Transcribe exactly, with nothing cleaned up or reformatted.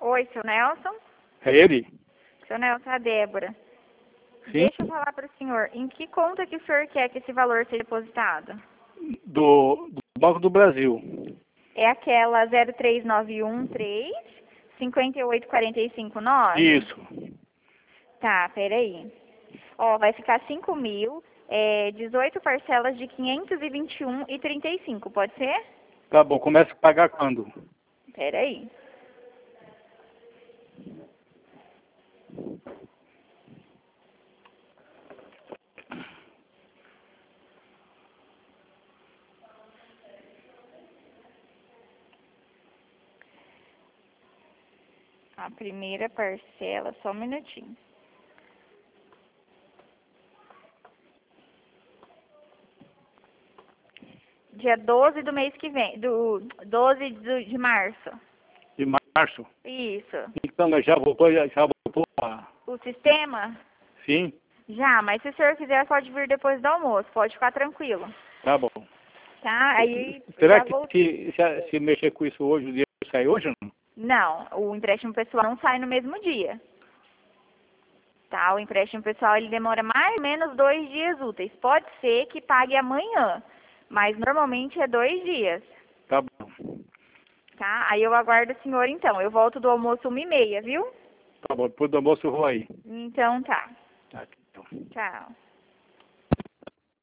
Oi, seu Nelson? É ele? Seu Nelson, é a Débora. Sim. Deixa eu falar para o senhor. Em que conta que o senhor quer que esse valor seja depositado? Do, do Banco do Brasil. É aquela zero três nove um três, cinco oito quatro cinco nove? Isso. Tá, peraí. Ó, vai ficar cinco mil, é, dezoito parcelas de quinhentos e vinte e um e trinta e cinco, pode ser? Tá bom, começa a pagar quando? Peraí. A primeira parcela, só um minutinho. Dia doze do mês que vem, do doze do- de março. De março. Isso. Então, nós já voltou, já, já voltou a... O sistema? Sim? Já, mas se o senhor quiser, pode vir depois do almoço, pode ficar tranquilo. Tá bom. Tá? Aí Será já que vou... se, se, se mexer com isso hoje, o dinheiro sai hoje ou não? Não, o empréstimo pessoal não sai no mesmo dia. Tá? O empréstimo pessoal ele demora mais ou menos dois dias úteis. Pode ser que pague amanhã, mas normalmente é dois dias. Tá bom. Tá? Aí eu aguardo o senhor então. Eu volto do almoço uma e meia, viu? Tá bom, depois do almoço eu vou aí. Então tá. Tá, então. Tchau.